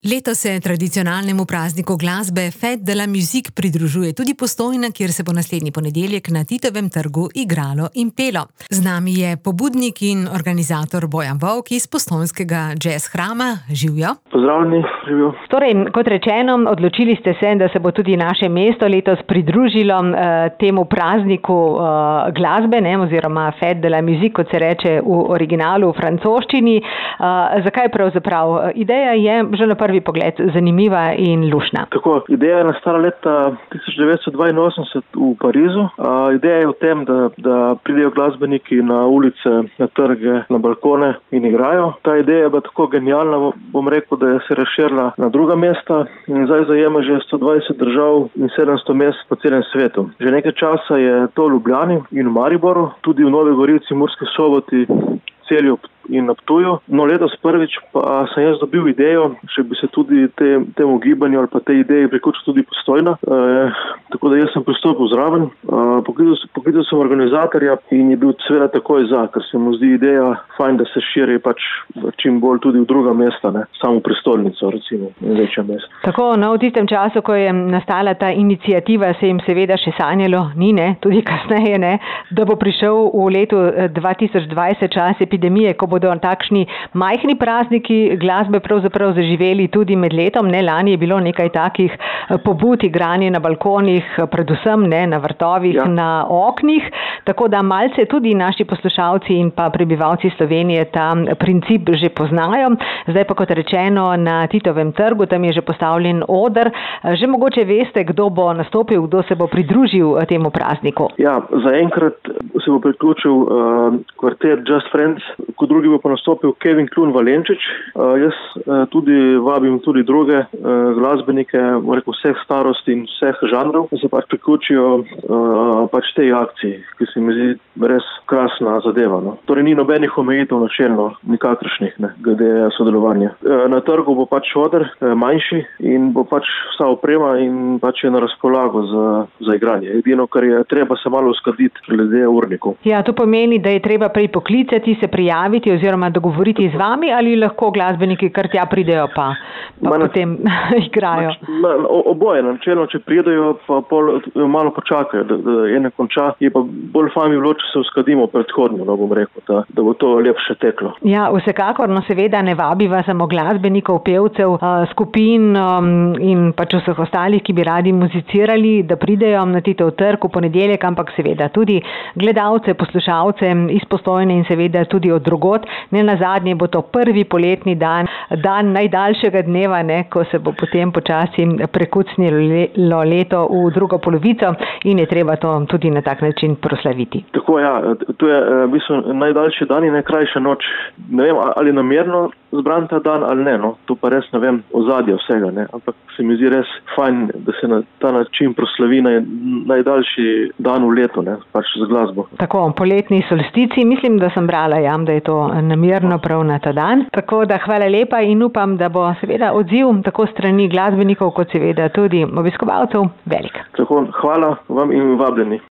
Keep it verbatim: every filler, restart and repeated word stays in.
Letos se tradicionalnemu prazniku glasbe Fête de la Musique pridružuje tudi Postojna, kjer se bo naslednji ponedeljek na Titovem trgu igralo in pelo. Z nami je pobudnik in organizator Bojan Volk iz postojnskega jazz hrama. Živjo. Pozdravljeni, živjo. Torej, kot rečeno, odločili ste se, da se bo tudi naše mesto letos pridružilo uh, temu prazniku uh, glasbe, ne, oziroma Fête de la Musique, kot se reče v originalu v francoščini. Uh, zakaj pravzaprav? Ideja je že na prvi pogled zanimiva in lušna. Tako, ideja je nastala leta tisoč devetsto dvainosemdeset v Parizu. A, ideja je v tem, da, da pridejo glasbeniki na ulice, na trge, na balkone in igrajo. Ta ideja je bila tako genialna, bom rekel, da je se razširila na druga mesta in zdaj zajema že sto dvajset držav in sedemsto mest po celem svetu. Že nekaj časa je to v Ljubljani in v Mariboru, tudi v Novi Gorici, Murski Soboti, Celju in na Ptuju. No, letos prvič pa sem jaz dobil idejo, če bi se tudi te, temu gibanju ali pa tej ideji priključil tudi Postojna. E, tako da jaz sem pristopil zraven, e, poklical sem organizatorja in je bil seveda takoj za, ker se mu zdi ideja fajn, da se širi pač čim bolj tudi v druga mesta, ne, samo prestolnico recimo, večja mesta. Tako, no, v tistem času, ko je nastala ta iniciativa, se jim seveda še sanjalo, ni ne, tudi kasneje ne, da bo prišel v letu dva tisoč dvajset čas epidemije, ko bodo takšni majhni prazniki glasbe pravzaprav zaživeli tudi med letom. Ne, lani je bilo nekaj takih pobud, igranje na balkonih, predvsem ne, na vrtovih, ja. Na oknih, tako da malce tudi naši poslušalci in pa prebivalci Slovenije ta princip že poznajo. Zdaj pa, kot rečeno, na Titovem trgu, tam je že postavljen oder. Že mogoče veste, kdo bo nastopil, kdo se bo pridružil temu prazniku? Ja, zaenkrat se bo priključil uh, kvartet Just Friends, kot drugi bo pa nastopil Kevin Klun Valenčič. Uh, jaz uh, tudi vabim tudi druge uh, glasbenike, rekel, vseh starosti in vseh žanrov, da se pač priključijo uh, pač tej akciji, ki se mi zdi res krasna zadeva. No. Torej ni nobenih omejitev načelno, nikakršnih, ne, glede sodelovanja. Uh, na trgu bo pač oder uh, manjši in bo pač vsa oprema in pač je na razpolago za, za igranje. Edino, kar je treba se malo uskladiti glede urnikov. Ja, to pomeni, da je treba prej poklicati, se prijaviti oziroma dogovoriti z vami, ali lahko glasbeniki kar tja pridejo pa, pa Mana, potem igrajo? Na, na, oboje, načelno, če pridejo, pa pol, malo počakajo, da, da ene konča. Je pa bolj fajn bi bilo, če se uskladimo predhodno, no, bom rekel, da, da bo to lepše teklo. Ja, vsekakor, no seveda ne vabiva samo glasbenikov, pevcev, skupin in pač vseh ostalih, ki bi radi muzicirali, da pridejo na Titov trg v ponedeljek, ampak seveda tudi gledalce, poslušalce iz Postojne in seveda tudi od drugot. Ne nazadnje bo to prvi poletni dan, dan najdaljšega dneva, ne, ko se bo potem počasi prekucnilo leto v drugo polovico in je treba to tudi na tak način proslaviti. Tako, ja, to je v bistvu najdaljši dan in najkrajša noč. Ne vem, ali namerno zbran ta dan ali ne, no, to pa res ne vem ozadje vsega, ne, ampak se mi zdi res fajn, da se na ta način proslavi na najdaljši dan v letu, ne, pač z glasbo. Tako, poletni solstici, mislim, da sem brala, ja, da je to namerno prav na ta dan. Tako da hvala lepa in upam, da bo seveda odziv tako strani glasbenikov kot seveda tudi obiskovalcev velik. Tako, hvala vam in vabljeni.